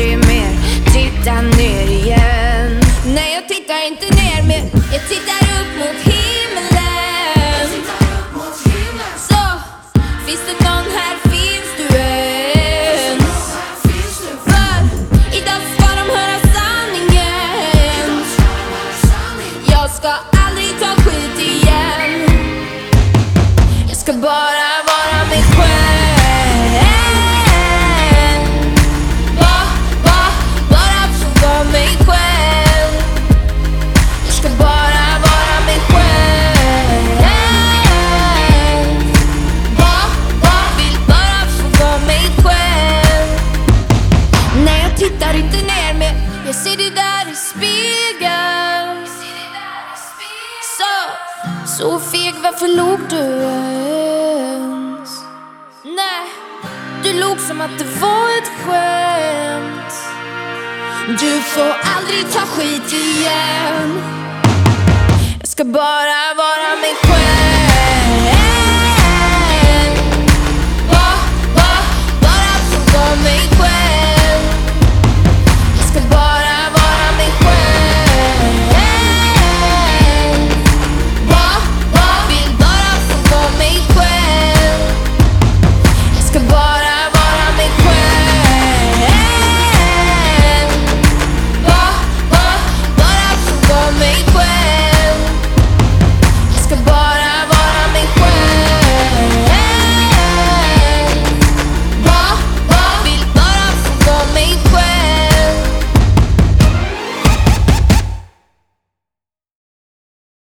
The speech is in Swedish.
aldrig mer titta ner igen. Nej, jag tittar inte ner mer, jag tittar upp mot himlen. Så, finns det någon här, finns du ens? För idag ska de höra sanningen. Jag ska aldrig ta skit igen. Jag ska bara vara mig själv. Bara få vara mig själv. Jag ska bara vara mig själv. Vill bara få vara mig själv. Nej, jag tittar inte ner mer, jag ser det där i spegeln. Så feg, varför log du ens? Nej, du log som att det var ett skämt. Du får aldrig ta skit igen. Jag ska bara vara mig själv.